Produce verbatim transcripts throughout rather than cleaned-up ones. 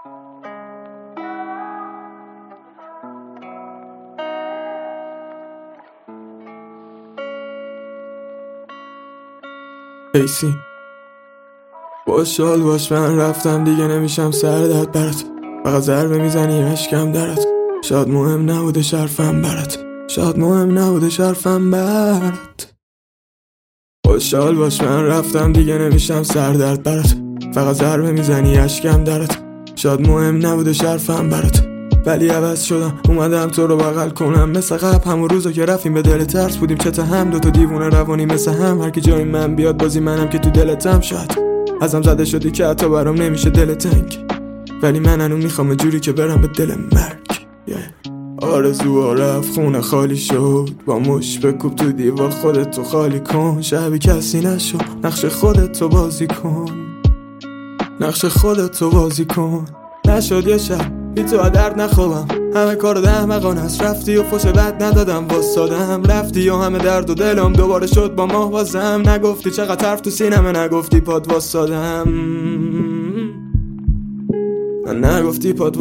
ایسی خوشحال باش من رفتم دیگه نمیشم سر درد برات، فقط ضربه میزنی اشکم درات. شاید مهم نبوده شرفم برات، شاید مهم نبوده شرفم برات. خوشحال باش من رفتم دیگه نمیشم سر درد برات، فقط ضربه میزنی اشکم درات. شاید مهم نبوده شرفم برات، ولی عوض شدم اومدم تو رو بغل کنم. مثل قبل همون روزا که رفتیم به دل ترس بودیم چت هم، دوتا دیوونه روانی مثل هم. هر کی جای من بیاد بازی منم که تو دلتم. شاید ازم زده شدی که حتی برام نمیشه دل تنگ، ولی من هنوز میخوام جوری که برم به دل مرگ. yeah. آرزوها رفت خونه خالی شد، با مش بکوب تو دیوار خودتو خالی کن. شبی کسی نشو نقش خودتو بازی کن، نقش خودتو بازی کن. نشد یه شب بی تو درد نخوابم، همه کار ده مقانه است. رفتی و فوش بد ندادم واسادم، رفتی و همه درد و دلم دوباره شد با ماه بازم. نگفتی چقدر حرف تو سینمه، نگفتی پاد واسادم، نگفتی پاد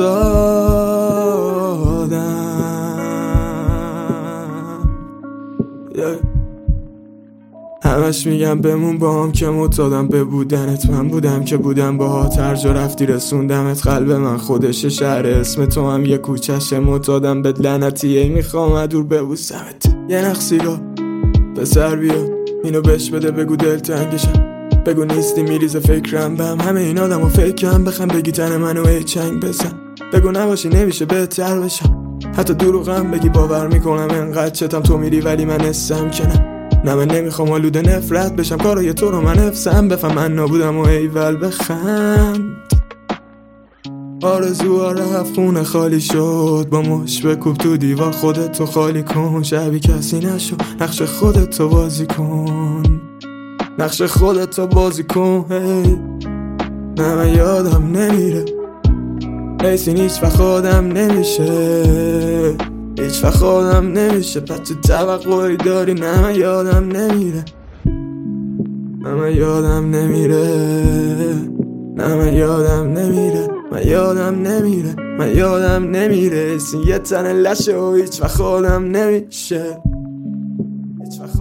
واسادم. yeah. همش میگم بمون با هم که معتادم به بودنت. من بودم که بودم با هر جا رفتی رسوندمت. قلب من خودشه شهر اسم تو هم یه کوچشه. معتادم به لعنتی ای میخوام دور ببوسمت. یه نخ سیگار پسر بیا اینو بهش بده، بگو دل تنگشم، بگو نیستی میریزه فکرم بهم. همه این آدم و فکرم بخم بگی تن منو ای چنگ بزن. بگو نباشی نمیشه بهتر بشم، حتی دروغم بگی باور میکنم. انقدر چتم تو میری ولی من اسم که نه نه من نمیخوام آلوده نفرت بشم. کارای تو رو من حفظم، بفهم من نابودم و ایول بخند. آرزوها رفت خونه خالی شد، با مش بکوب تو دیوار خودتو خالی کن. شبی کسی نشو نقش خودتو بازی کن، نقش خودتو بازی کن. hey. نه من یادم نمیره ایسین هیچ وقت خودم نمیشه، هیچ وقت خودم نمیشه. بچه توقعی داری؟ نه من یادم نمیره، نه من یادم نمیره، نه من یادم نمیره، من یادم نمیره، من یادم نمیره. ایسین یه تن لشه و هیچ وقت خودم نمیشه، هیچ وقت